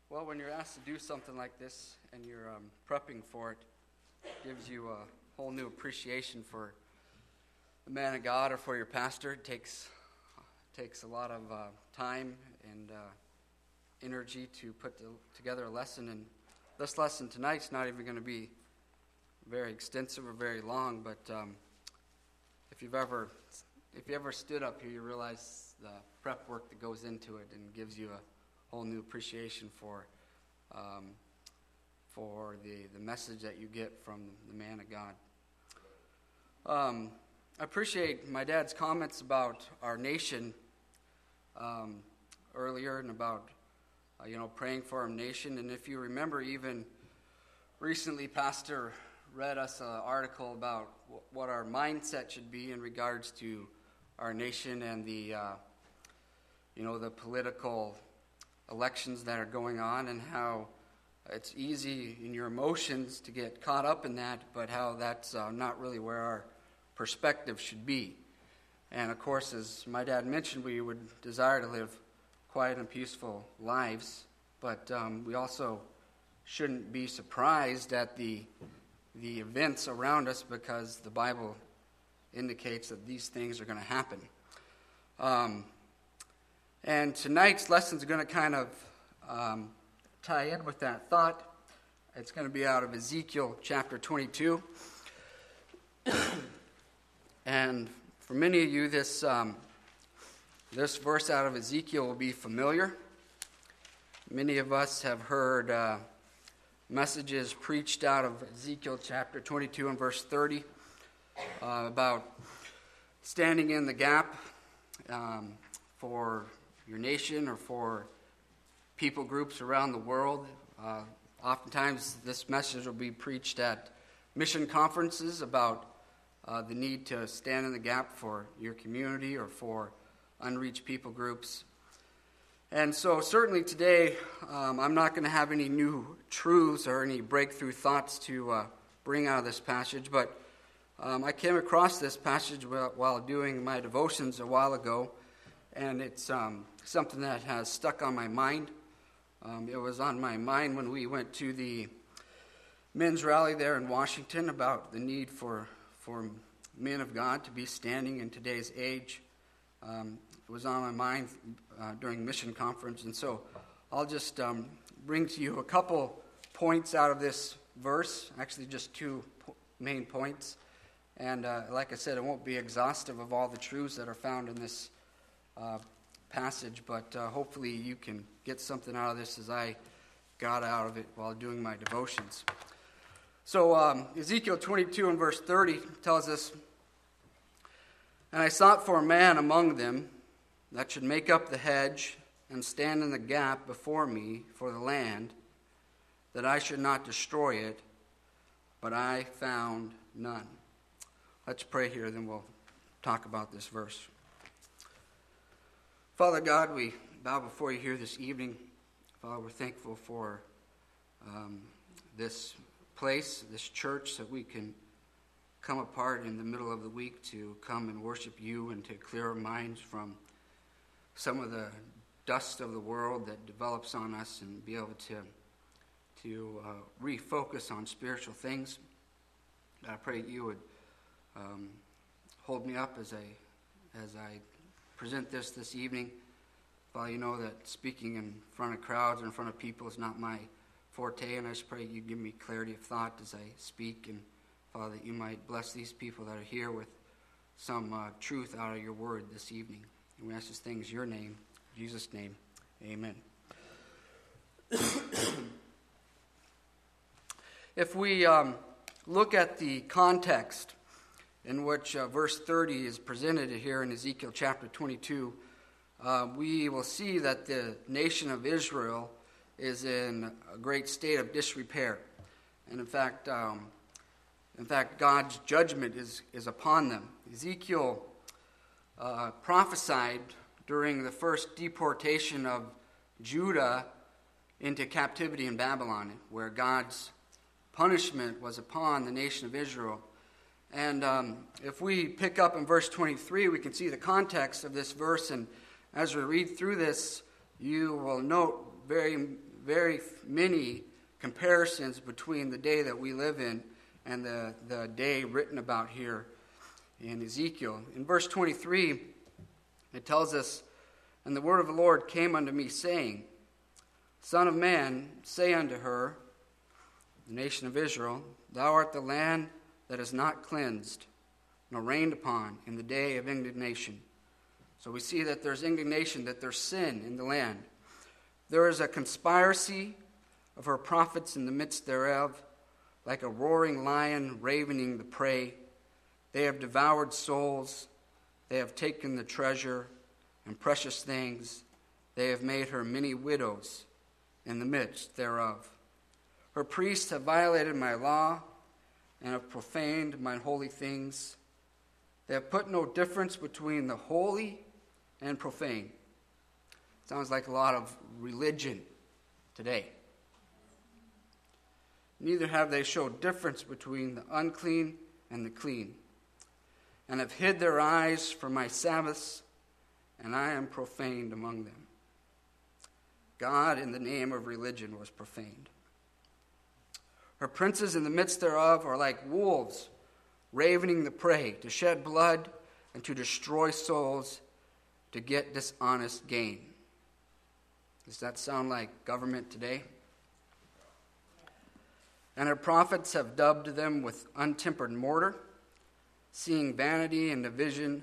Well, when you're asked to do something like this and you're prepping for it, it gives you a whole new appreciation for the man of God or for your pastor. It takes a lot of time and energy to put together a lesson. And this lesson tonight's not even going to be very extensive or very long, but if you ever stood up here, you realize the prep work that goes into it and gives you a whole new appreciation for the message that you get from the man of God. I appreciate my dad's comments about our nation earlier and about praying for our nation. And if you remember, even recently, Pastor read us an article about what our mindset should be in regards to our nation and the political elections that are going on, and how it's easy in your emotions to get caught up in that, but how that's not really where our perspective should be. And of course, as my dad mentioned, we would desire to live quiet and peaceful lives, but we also shouldn't be surprised at the events around us, because the Bible indicates that these things are going to happen. And tonight's lesson is going to kind of tie in with that thought. It's going to be out of Ezekiel chapter 22. And for many of you, this verse out of Ezekiel will be familiar. Many of us have heard messages preached out of Ezekiel chapter 22 and verse 30 about standing in the gap for your nation or for people groups around the world. Oftentimes this message will be preached at mission conferences about the need to stand in the gap for your community or for unreached people groups. And so certainly today I'm not going to have any new truths or any breakthrough thoughts to bring out of this passage, but I came across this passage while doing my devotions a while ago, and it's something that has stuck on my mind. It was on my mind when we went to the men's rally there in Washington about the need for men of God to be standing in today's age. It was on my mind during mission conference, and so I'll just bring to you a couple points out of this verse, actually just two main points. And like I said, it won't be exhaustive of all the truths that are found in this passage, but hopefully you can get something out of this as I got out of it while doing my devotions. So Ezekiel 22 and verse 30 tells us, "And I sought for a man among them that should make up the hedge and stand in the gap before me for the land, that I should not destroy it, but I found none." Let's pray here, then we'll talk about this verse. Father God, we bow before you here this evening. Father, we're thankful for this place, this church, that we can come apart in the middle of the week to come and worship you and to clear our minds from some of the dust of the world that develops on us and be able to refocus on spiritual things. I pray you would hold me up as I present this evening. Father, you know that speaking in front of crowds or in front of people is not my forte, and I just pray you give me clarity of thought as I speak, and Father, that you might bless these people that are here with some truth out of your word this evening. And we ask these things in your name, in Jesus' name, amen. If we look at the context in which verse 30 is presented here in Ezekiel chapter 22, we will see that the nation of Israel is in a great state of disrepair. And in fact, God's judgment is upon them. Ezekiel prophesied during the first deportation of Judah into captivity in Babylon, where God's punishment was upon the nation of Israel. And if we pick up in verse 23, we can see the context of this verse. And as we read through this, you will note very very many comparisons between the day that we live in and the day written about here in Ezekiel. In verse 23, it tells us, "And the word of the Lord came unto me, saying, Son of man, say unto her," the nation of Israel, "Thou art the land that is not cleansed, nor rained upon in the day of indignation." So we see that there's indignation, that there's sin in the land. "There is a conspiracy of her prophets in the midst thereof, like a roaring lion ravening the prey. They have devoured souls, they have taken the treasure and precious things. They have made her many widows in the midst thereof. Her priests have violated my law and have profaned my holy things. They have put no difference between the holy and profane." Sounds like a lot of religion today. "Neither have they showed difference between the unclean and the clean, and have hid their eyes from my Sabbaths, and I am profaned among them." God, in the name of religion, was profaned. "Her princes in the midst thereof are like wolves, ravening the prey, to shed blood and to destroy souls, to get dishonest gain." Does that sound like government today? "And her prophets have dubbed them with untempered mortar, seeing vanity and divining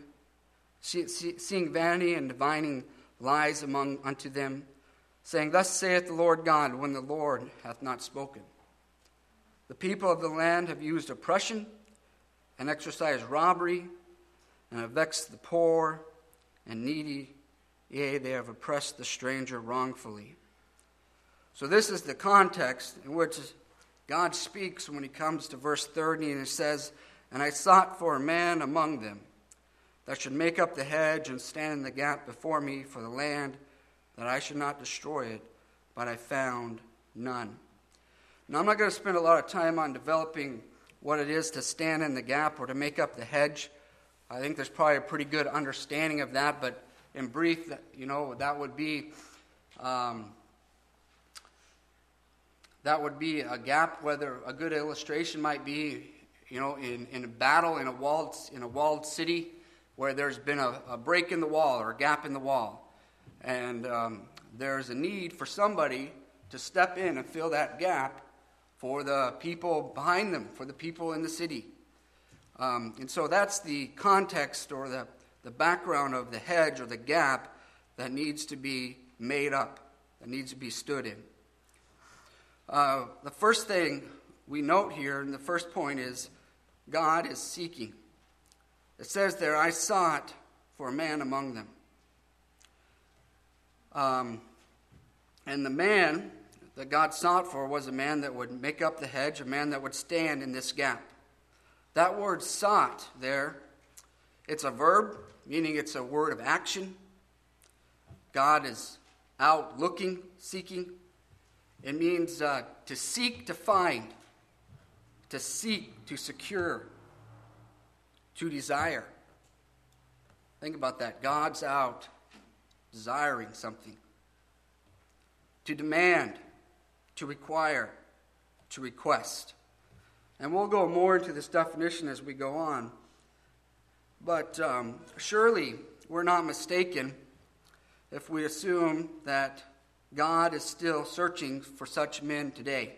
lies unto them, saying, Thus saith the Lord God, when the Lord hath not spoken. The people of the land have used oppression and exercised robbery, and have vexed the poor and needy, yea, they have oppressed the stranger wrongfully." So this is the context in which God speaks when he comes to verse 30, and it says, "And I sought for a man among them that should make up the hedge and stand in the gap before me for the land, that I should not destroy it, but I found none." Now, I'm not going to spend a lot of time on developing what it is to stand in the gap or to make up the hedge. I think there's probably a pretty good understanding of that, but in brief, that would be a gap. Whether a good illustration might be, in a battle in a walled city where there's been a break in the wall or a gap in the wall, and there's a need for somebody to step in and fill that gap for the people behind them, for the people in the city. And so that's the context or the background of the hedge or the gap that needs to be made up, that needs to be stood in. The first thing we note here, and the first point, is God is seeking. It says there, "I sought for a man among them." And the man that God sought for was a man that would make up the hedge, a man that would stand in this gap. That word "sought" there, it's a verb, meaning it's a word of action. God is out looking, seeking. It means to seek, to find, to seek, to secure, to desire. Think about that. God's out desiring something. To demand, to require, to request. And we'll go more into this definition as we go on. But surely we're not mistaken if we assume that God is still searching for such men today.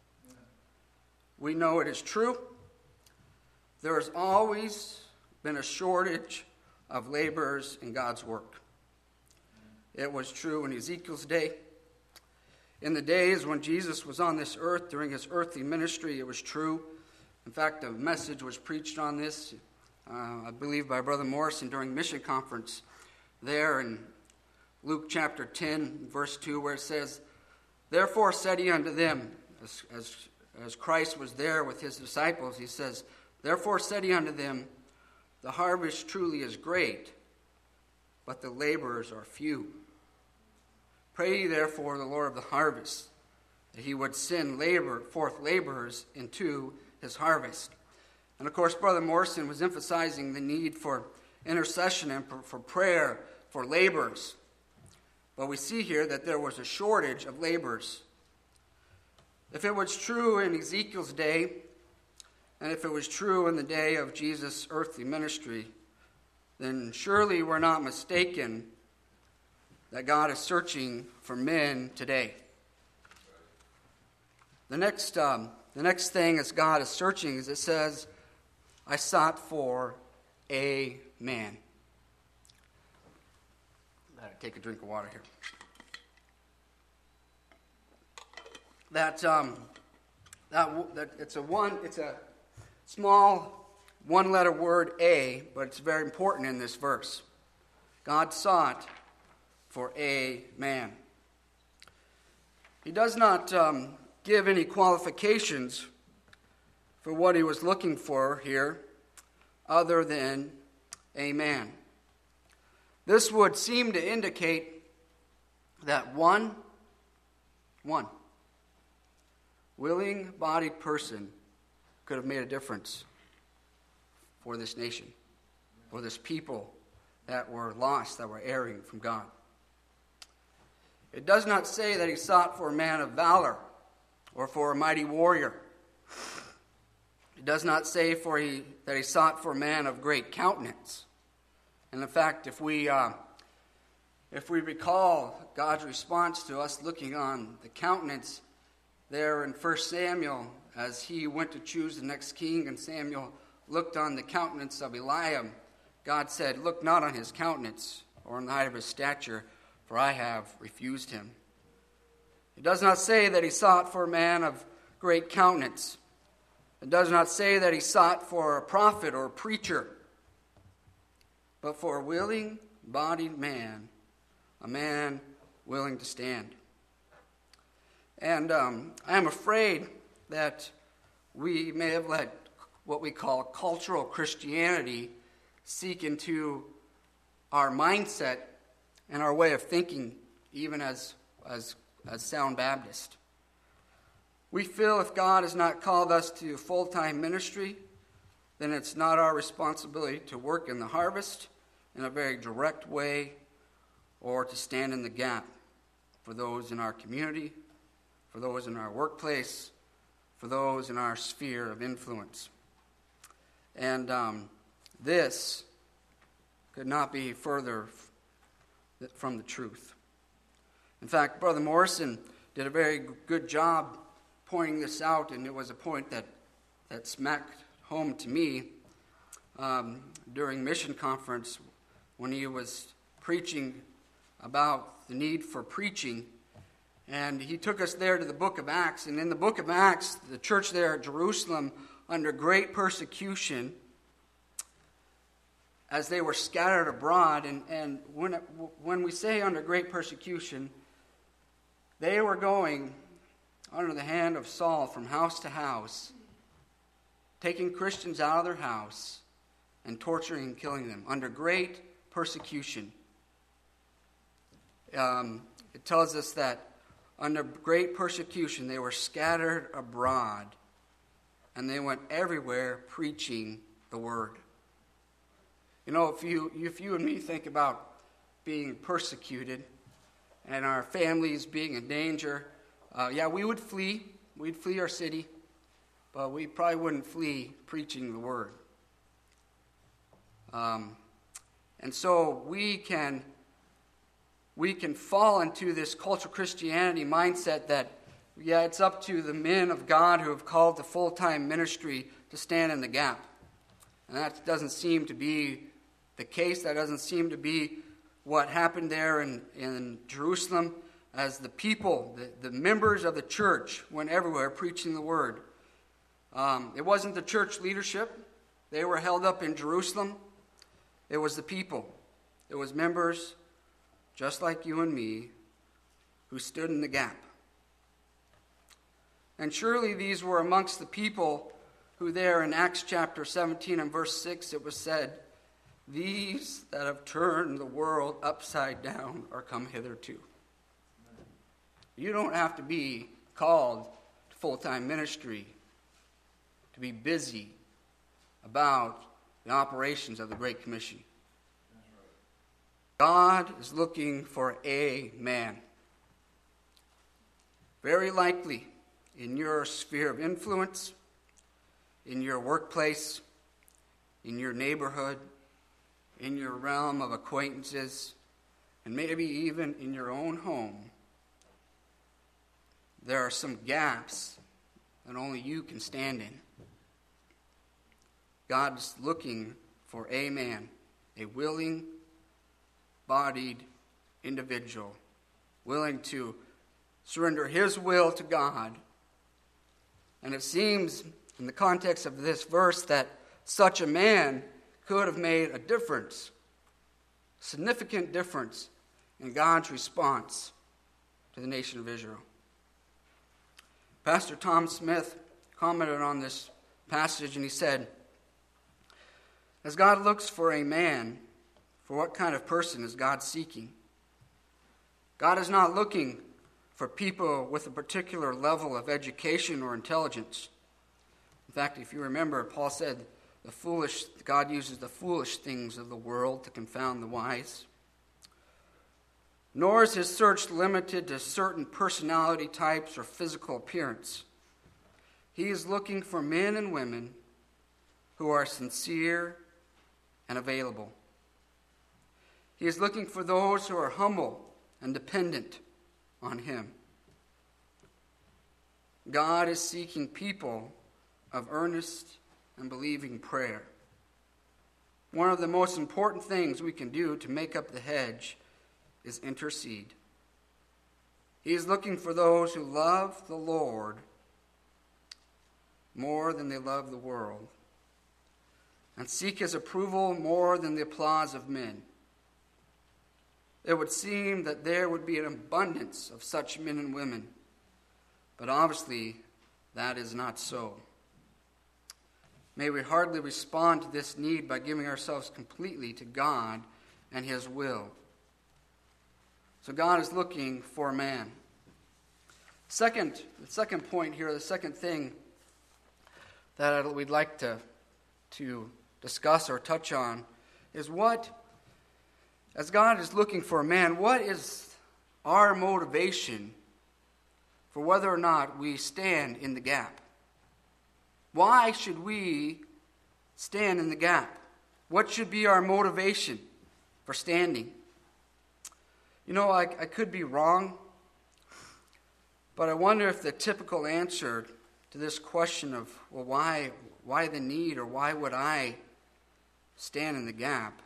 We know it is true. There has always been a shortage of laborers in God's work. It was true in Ezekiel's day. In the days when Jesus was on this earth, during his earthly ministry, it was true. In fact, a message was preached on this, I believe, by Brother Morrison during the mission conference there in Luke chapter 10, verse 2, where it says, "Therefore said he unto them," as Christ was there with his disciples, he says, "Therefore said he unto them, the harvest truly is great, but the laborers are few. Pray ye therefore the Lord of the harvest, that he would send forth laborers into his harvest." And of course, Brother Morrison was emphasizing the need for intercession and for prayer for laborers. But we see here that there was a shortage of laborers If it was true in Ezekiel's day, and if it was true in the day of Jesus' earthly ministry, then surely we're not mistaken that God is searching for men today. The next thing as God is searching is it says, I sought for a man. I'll take a drink of water here. It's a small one-letter word, a, but it's very important in this verse. God sought for a man. He does not give any qualifications for what he was looking for here other than a man. This would seem to indicate that one willing-bodied person could have made a difference for this nation, for this people that were lost, that were erring from God. It does not say that he sought for a man of valor or for a mighty warrior. It does not say that he sought for a man of great countenance. And in fact, if we recall God's response to us looking on the countenance there in 1 Samuel, as he went to choose the next king, and Samuel looked on the countenance of Eliab, God said, look not on his countenance or on the height of his stature, for I have refused him. It does not say that he sought for a man of great countenance. It does not say that he sought for a prophet or a preacher, but for a willing-bodied man, a man willing to stand. And I am afraid that we may have let what we call cultural Christianity seek into our mindset and our way of thinking, even as sound Baptist. We feel if God has not called us to full-time ministry, then it's not our responsibility to work in the harvest in a very direct way or to stand in the gap for those in our community, for those in our workplace, for those in our sphere of influence. And this could not be further from the truth. In fact, Brother Morrison did a very good job pointing this out, and it was a point that smacked home to me during mission conference when he was preaching about the need for preaching. And he took us there to the book of Acts. And in the book of Acts, the church there at Jerusalem, under great persecution, as they were scattered abroad, and when we say under great persecution, they were going under the hand of Saul from house to house, taking Christians out of their house and torturing and killing them under great persecution. It tells us that under great persecution they were scattered abroad, and they went everywhere preaching the word. You know, if you and me think about being persecuted and our families being in danger, we would flee. We'd flee our city, but we probably wouldn't flee preaching the word. And so we can fall into this cultural Christianity mindset that, it's up to the men of God who have called to full-time ministry to stand in the gap. And that doesn't seem to be the case. That doesn't seem to be what happened there in Jerusalem, as the people, the members of the church, went everywhere preaching the word. It wasn't the church leadership. They were held up in Jerusalem. It was the people. It was members just like you and me who stood in the gap. And surely these were amongst the people who there in Acts chapter 17 and verse 6 it was said, these that have turned the world upside down are come hitherto. You don't have to be called to full-time ministry to be busy about the operations of the Great Commission. God is looking for a man. Very likely, in your sphere of influence, in your workplace, in your neighborhood, in your realm of acquaintances, and maybe even in your own home, there are some gaps that only you can stand in. God's looking for a man, a willing-bodied individual, willing to surrender his will to God. And it seems, in the context of this verse, that such a man could have made a difference, significant difference, in God's response to the nation of Israel. Pastor Tom Smith commented on this passage, and he said, as God looks for a man, for what kind of person is God seeking? God is not looking for people with a particular level of education or intelligence. In fact, if you remember, Paul said, God uses the foolish things of the world to confound the wise. Nor is his search limited to certain personality types or physical appearance. He is looking for men and women who are sincere and available. He is looking for those who are humble and dependent on him. God is seeking people of earnest and believing prayer. One of the most important things we can do to make up the hedge is intercede. He is looking for those who love the Lord more than they love the world, and seek his approval more than the applause of men. It would seem that there would be an abundance of such men and women, but obviously that is not so. May we hardly respond to this need by giving ourselves completely to God and his will. So God is looking for a man. The second point here, the second thing that we'd like to discuss or touch on is as God is looking for a man, what is our motivation for whether or not we stand in the gap? Why should we stand in the gap? What should be our motivation for standing? I could be wrong, but I wonder if the typical answer to this question of, well, why the need, or why would I stand in the gap,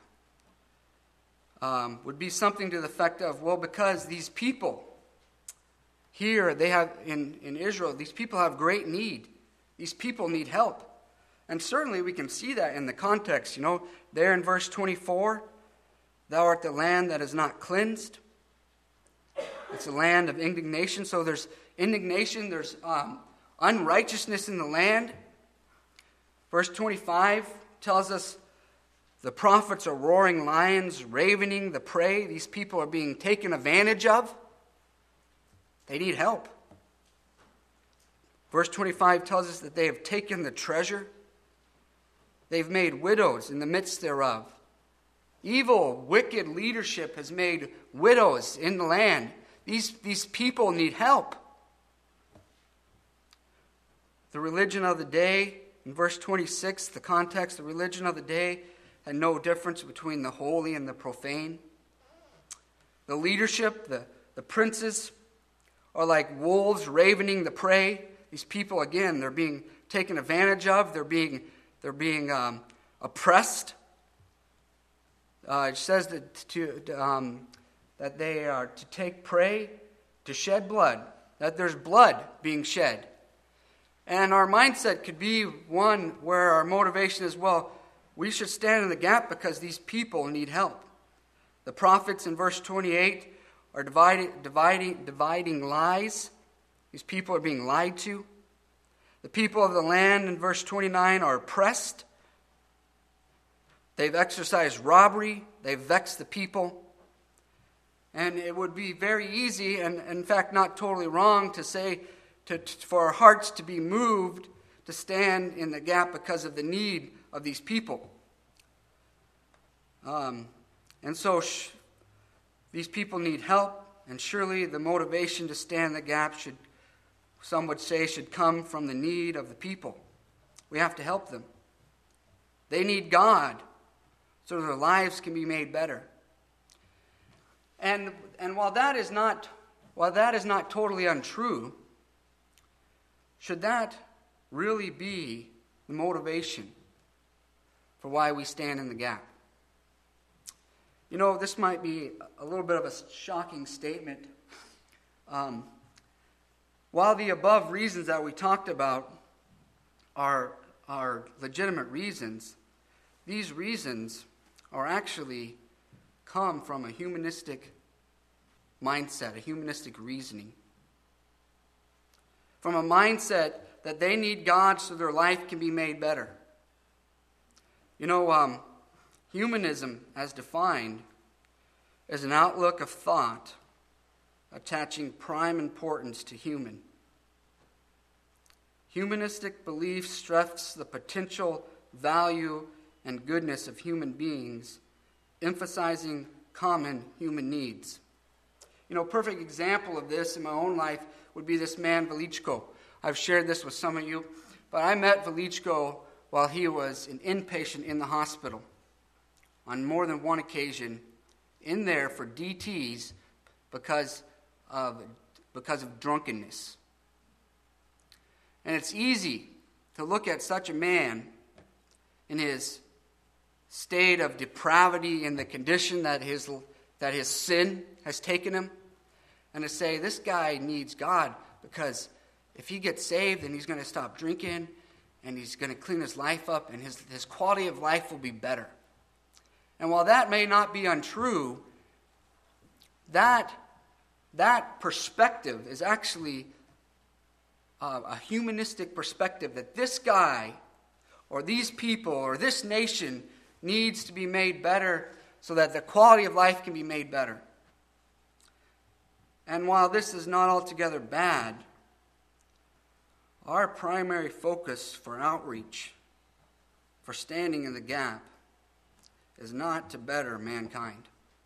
would be something to the effect of, well, because these people here, they have, in Israel, these people have great need. These people need help. And certainly we can see that in the context. There in verse 24, thou art the land that is not cleansed. It's a land of indignation. So there's indignation, there's unrighteousness in the land. Verse 25 tells us the prophets are roaring lions, ravening the prey. These people are being taken advantage of. They need help. Verse 25 tells us that they have taken the treasure. They've made widows in the midst thereof. Evil, wicked leadership has made widows in the land. These people need help. The religion of the day, in verse 26, the context, the religion of the day had no difference between the holy and the profane. The leadership, the princes, are like wolves ravening the prey. These people, again, they're being taken advantage of. They're being oppressed. It says that they are to take prey, to shed blood, that there's blood being shed. And our mindset could be one where our motivation is, well, we should stand in the gap because these people need help. The prophets in verse 28 are dividing lies. These people are being lied to. The people of the land in verse 29 are oppressed. They've exercised robbery. They've vexed the people. And it would be very easy, and in fact not totally wrong, to say for our hearts to be moved to stand in the gap because of the need of these people. And so these people need help, and surely the motivation to stand in the gap some would say, should come from the need of the people. We have to help them. They need God so their lives can be made better. And while that is not totally untrue, should that really be the motivation for why we stand in the gap? You know, this might be a little bit of a shocking statement. While the above reasons that we talked about are legitimate reasons, these reasons are actually come from a humanistic mindset, a humanistic reasoning. From a mindset that they need God so their life can be made better. You know, humanism, as defined, is an outlook of thought attaching prime importance to human. Humanistic belief stress the potential value and goodness of human beings, emphasizing common human needs. You know, a perfect example of this in my own life would be this man, Velichko. I've shared this with some of you, but I met Velichko while he was an inpatient in the hospital on more than one occasion, in there for DTs because of drunkenness. And it's easy to look at such a man in his state of depravity, in the condition that his sin has taken him, and to say, this guy needs God, because if he gets saved, then he's going to stop drinking, and he's going to clean his life up, and his quality of life will be better. And while that may not be untrue, that perspective is actually a humanistic perspective, that this guy or these people or this nation needs to be made better so that the quality of life can be made better. And while this is not altogether bad, our primary focus for outreach, for standing in the gap, is not to better mankind.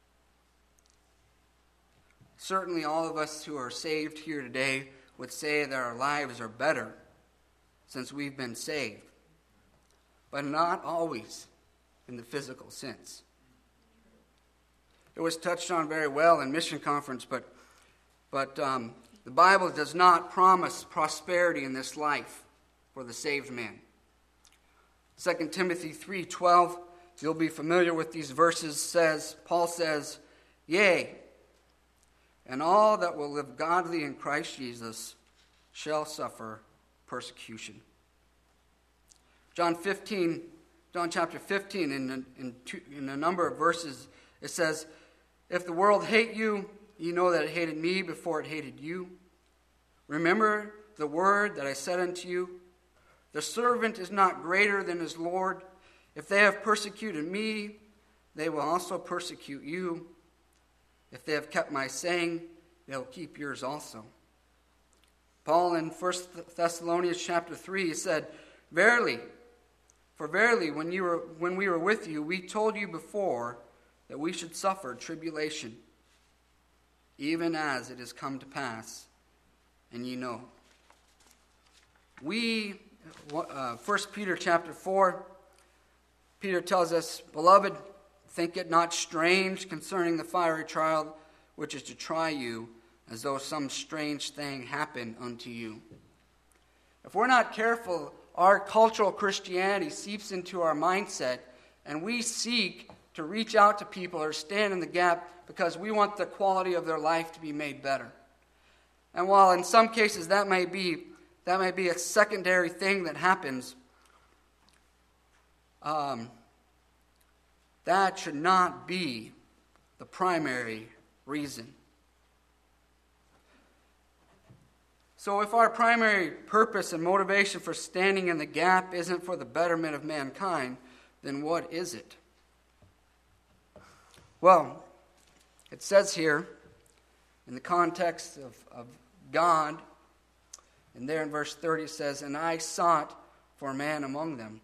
Certainly all of us who are saved here today would say that our lives are better since we've been saved, but not always in the physical sense. It was touched on very well in Mission Conference, but the Bible does not promise prosperity in this life for the saved man. 2 Timothy 3:12, you'll be familiar with these verses, Paul says, "Yea, and all that will live godly in Christ Jesus shall suffer persecution." John chapter 15, in a number of verses, it says, "If the world hate you, you know that it hated me before it hated you. Remember the word that I said unto you, the servant is not greater than his Lord. If they have persecuted me, they will also persecute you. If they have kept my saying, they'll keep yours also." Paul in 1 Thessalonians chapter 3, he said, "Verily, when we were with you, we told you before that we should suffer tribulation, even as it has come to pass, and ye know." 1 Peter chapter 4, Peter tells us, "Beloved, think it not strange concerning the fiery trial which is to try you, as though some strange thing happened unto you." If we're not careful, our cultural Christianity seeps into our mindset, and we seek to reach out to people or stand in the gap because we want the quality of their life to be made better. And while in some cases that may be a secondary thing that happens, that should not be the primary reason. So if our primary purpose and motivation for standing in the gap isn't for the betterment of mankind, then what is it? Well, it says here, in the context of God, and there in verse 30 it says, "And I sought for a man among them."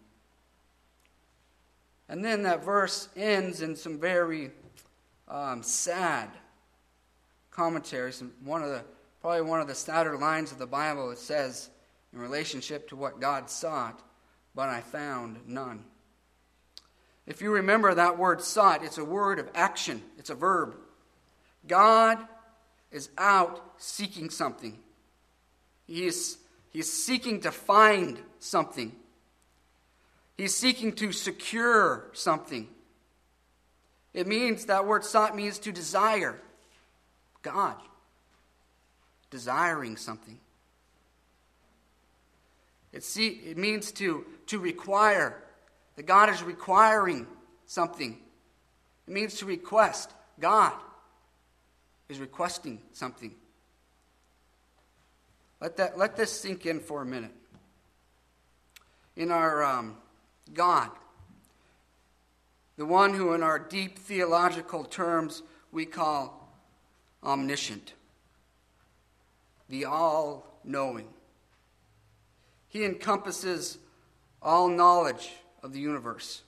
And then that verse ends in some very sad commentaries. One of probably one of the sadder lines of the Bible. It says, in relationship to what God sought, but I found none. If you remember that word sought, it's a word of action. It's a verb. God is out seeking something. He's seeking to find something. He's seeking to secure something. It means, that word sought means to desire. God. Desiring something. It means to require. That God is requiring something. It means to request. God is requesting something. Let this sink in for a minute. In our God, the one who in our deep theological terms we call omniscient, the all-knowing. He encompasses all knowledge of the universe,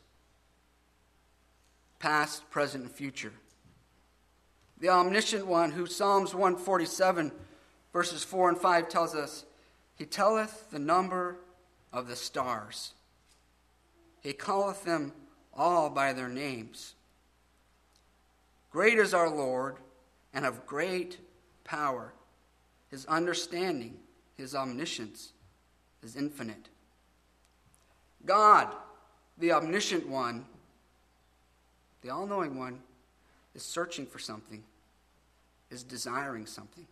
past, present, and future. The omniscient one, who Psalms 147, verses 4 and 5 tells us, He telleth the number of the stars. He calleth them all by their names. Great is our Lord, and of great power. His understanding, His omniscience, is infinite. God, the omniscient one, the all-knowing one, is searching for something, is desiring something.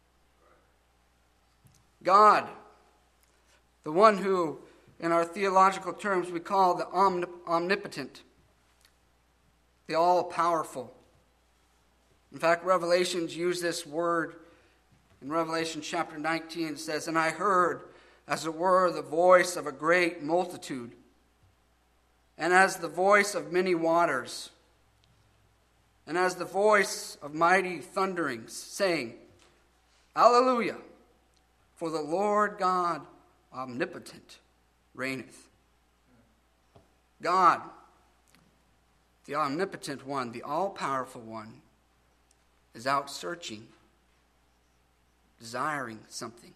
God, the one who, in our theological terms, we call the omnipotent, the all-powerful. In fact, Revelations use this word. In Revelation chapter 19, it says, And I heard, as it were, the voice of a great multitude, and as the voice of many waters, and as the voice of mighty thunderings, saying, Alleluia, for the Lord God omnipotent reigneth. God, the omnipotent one, the all-powerful one, is out searching, desiring something.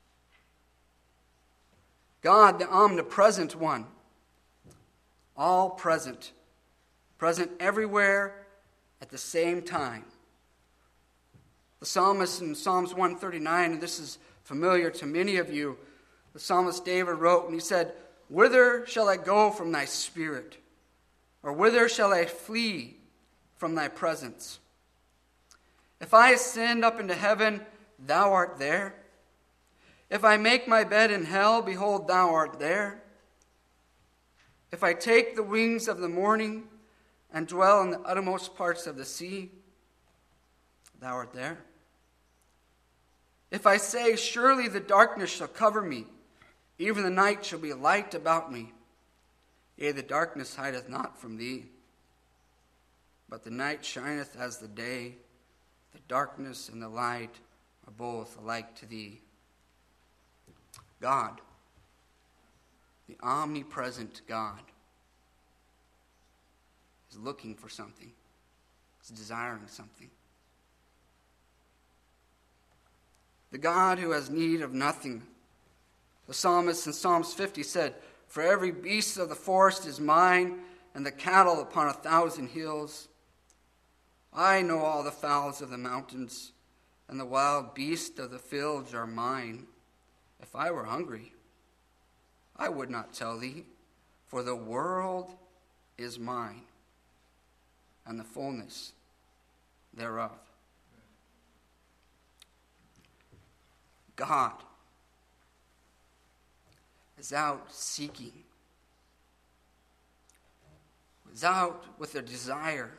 God, the omnipresent one, all present, present everywhere at the same time. The psalmist in Psalms 139, and this is familiar to many of you, the psalmist David wrote, and he said, Whither shall I go from thy spirit? Or whither shall I flee from thy presence? If I ascend up into heaven, thou art there. If I make my bed in hell, behold, thou art there. If I take the wings of the morning and dwell in the uttermost parts of the sea, thou art there. If I say, Surely the darkness shall cover me, even the night shall be light about me. Yea, the darkness hideth not from thee, but the night shineth as the day. The darkness and the light are both alike to thee. God, the omnipresent God, is looking for something, is desiring something. The God who has need of nothing. The psalmist in Psalms 50 said, For every beast of the forest is mine, and the cattle upon 1,000 hills. I know all the fowls of the mountains, and the wild beasts of the fields are mine. If I were hungry, I would not tell thee, for the world is mine, and the fullness thereof. God is out seeking, is out with a desire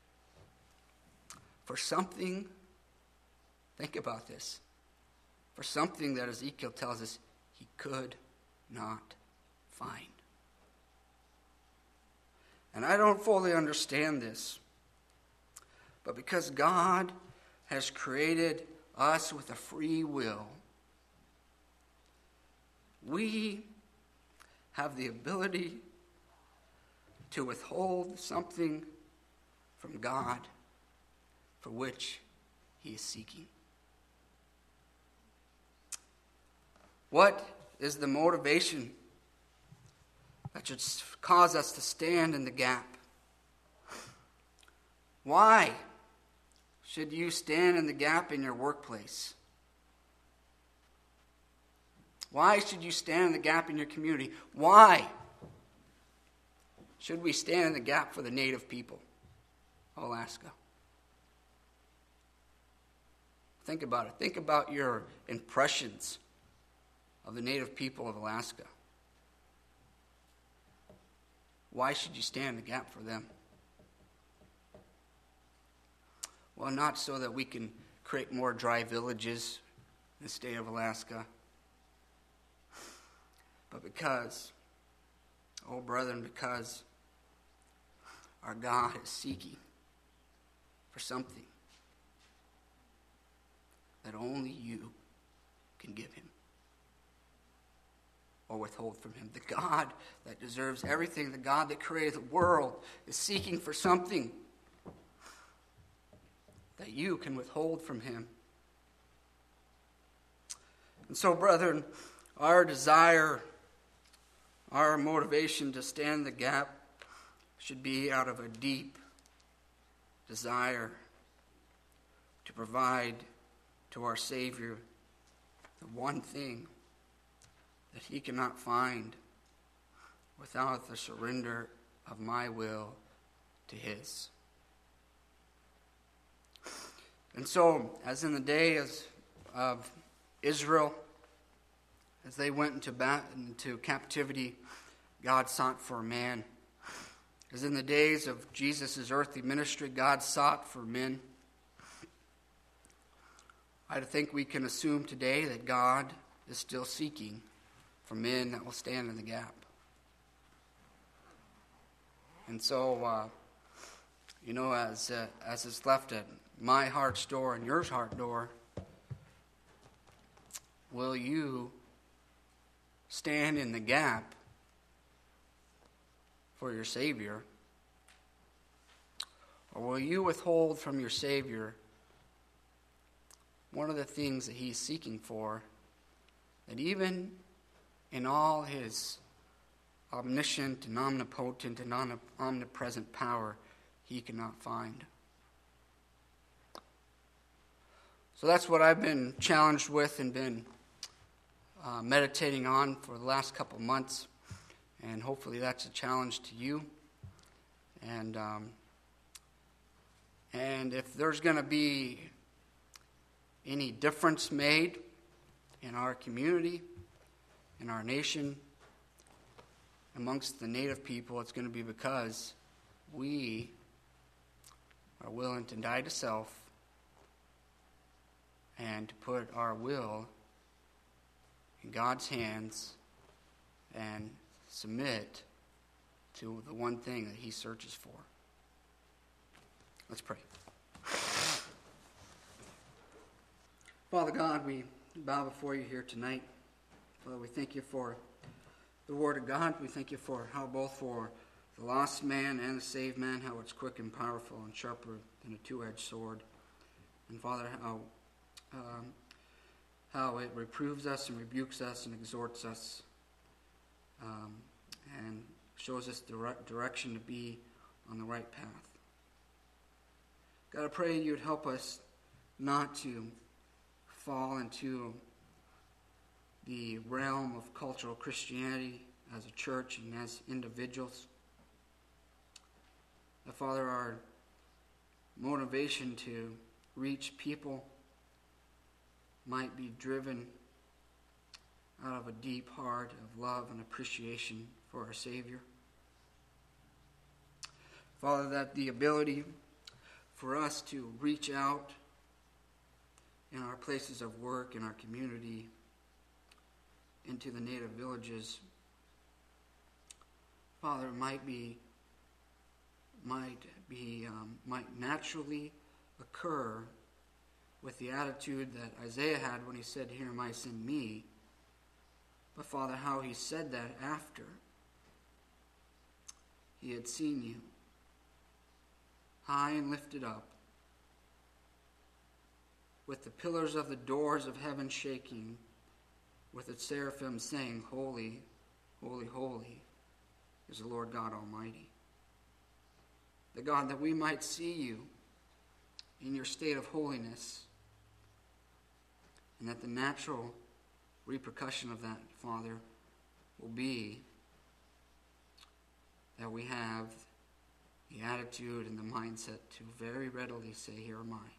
for something. Think about this. For something that Ezekiel tells us he could not find. And I don't fully understand this, but because God has created us with a free will, we have the ability to withhold something from God for which he is seeking. What is the motivation that should cause us to stand in the gap? Why should you stand in the gap in your workplace? Why should you stand in the gap in your community? Why should we stand in the gap for the native people of Alaska? Think about it. Think about your impressions of the native people of Alaska. Why should you stand in the gap for them? Well, not so that we can create more dry villages in the state of Alaska, but because, oh brethren, because our God is seeking for something that only you can give him or withhold from him. The God that deserves everything, the God that created the world, is seeking for something that you can withhold from him. And so, brethren, our desire, our motivation to stand in the gap should be out of a deep desire to provide to our Savior the one thing that he cannot find without the surrender of my will to his. And so, as in the days of Israel, as they went into captivity, God sought for a man. As in the days of Jesus' earthly ministry, God sought for men. I think we can assume today that God is still seeking for men that will stand in the gap. And so, as it's left at my heart's door and yours heart door, will you stand in the gap for your Savior? Or will you withhold from your Savior one of the things that he's seeking for, that even in all his omniscient and omnipotent and omnipresent power, he cannot find? So that's what I've been challenged with and been meditating on for the last couple of months. And hopefully that's a challenge to you. And if there's going to be any difference made in our community, in our nation, amongst the native people, it's going to be because we are willing to die to self and to put our will in God's hands and submit to the one thing that he searches for. Let's pray. Father God, we bow before you here tonight. Father, we thank you for the Word of God. We thank you for how both for the lost man and the saved man, how it's quick and powerful and sharper than a two-edged sword. And Father, how it reproves us and rebukes us and exhorts us and shows us the right direction to be on the right path. God, I pray you'd help us not to fall into the realm of cultural Christianity as a church and as individuals. That, Father, our motivation to reach people might be driven out of a deep heart of love and appreciation for our Savior. Father, that the ability for us to reach out in our places of work, in our community, into the native villages, Father, might naturally occur with the attitude that Isaiah had when he said, "Here am I, send me." But Father, how he said that after he had seen you high and lifted up, with the pillars of the doors of heaven shaking, with its seraphim saying, Holy, holy, holy is the Lord God Almighty. That God, that we might see you in your state of holiness, and that the natural repercussion of that, Father, will be that we have the attitude and the mindset to very readily say, Here am I.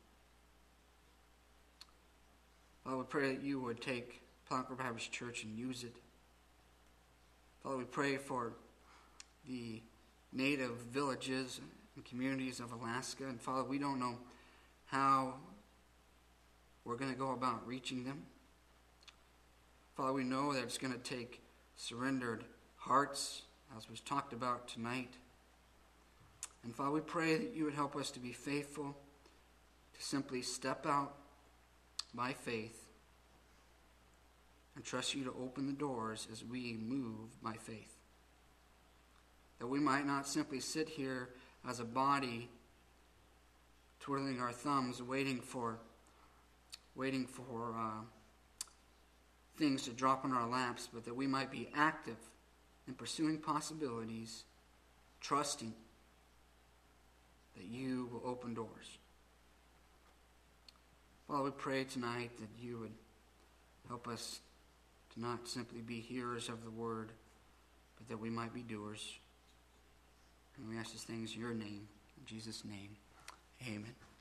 Father, we pray that you would take Plattsburgh Baptist Church and use it. Father, we pray for the native villages and communities of Alaska. And Father, we don't know how we're going to go about reaching them. Father, we know that it's going to take surrendered hearts, as was talked about tonight. And Father, we pray that you would help us to be faithful, to simply step out by faith and trust you to open the doors as we move by faith. That we might not simply sit here as a body twiddling our thumbs, waiting for things to drop in our laps, but that we might be active in pursuing possibilities, trusting that you will open doors. Father, we pray tonight that you would help us to not simply be hearers of the word, but that we might be doers. And we ask these things in your name, in Jesus' name. Amen.